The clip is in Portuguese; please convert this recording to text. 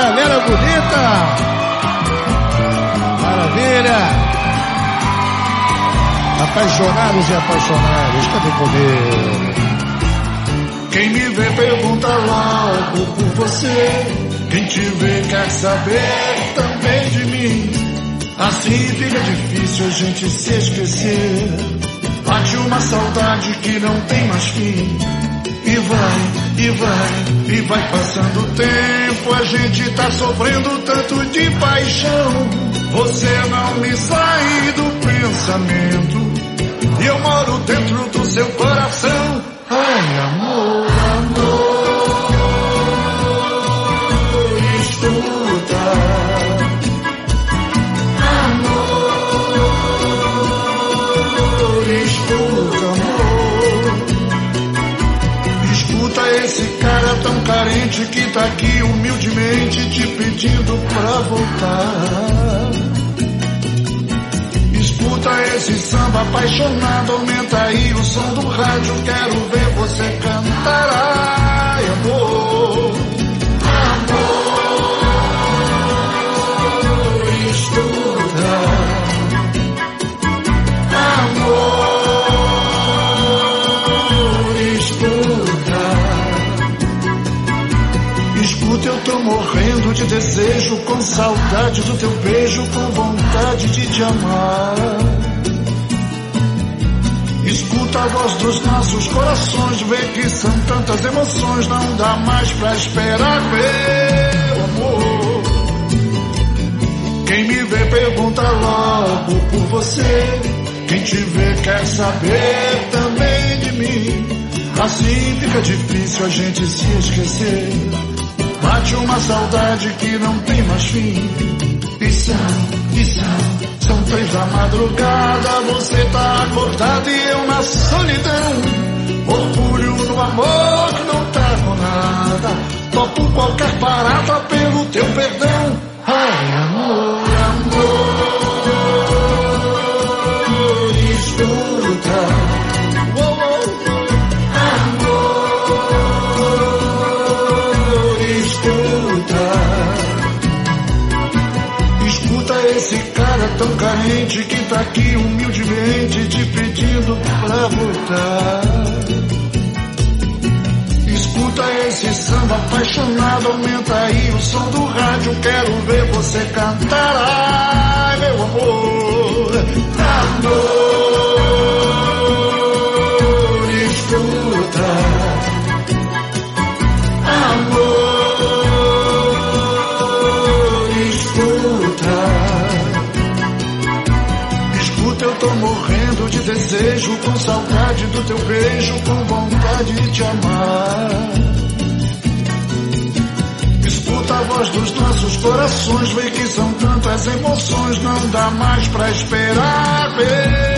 galera bonita. Maravilha. Apaixonados e apaixonadas, cadê comigo? Quem me vê pergunta logo por você. Quem te vê quer saber também de mim. Assim fica difícil a gente se esquecer. Bate uma saudade que não tem mais fim. E vai passando o tempo. A gente tá sofrendo tanto de paixão. Você não me sai do pensamento. E eu moro dentro do seu coração. Ai, amor, escuta. Amor, escuta, amor. Escuta esse cara tão carente que tá aqui humildemente te pedindo pra voltar. Escuta esse samba apaixonado, aumenta aí o som do rádio, quero ver você cantar. Ai, amor, amor, escuta. Amor, escuta. Escuta, eu tô morrendo de desejo, com saudade do teu beijo, com vontade de te amar. Escuta a voz dos nossos corações, vê que são tantas emoções, não dá mais pra esperar, meu amor. Quem me vê pergunta logo por você. Quem te vê quer saber também de mim. Assim fica difícil a gente se esquecer. Bate uma saudade que não tem mais fim. E são 3 da madrugada. Você tá acordado e eu na solidão. Orgulho no amor que não tá com nada. Topo qualquer parada pelo teu perdão. Ai, amor, amor, escuta. Esse cara tão carente que tá aqui humildemente te pedindo pra voltar. Escuta esse samba apaixonado, aumenta aí o som do rádio, quero ver você cantar. Ai, meu amor, amor, escuta. Eu tô morrendo de desejo, com saudade do teu beijo, com vontade de te amar. Escuta a voz dos nossos corações, vê que são tantas emoções, não dá mais pra esperar.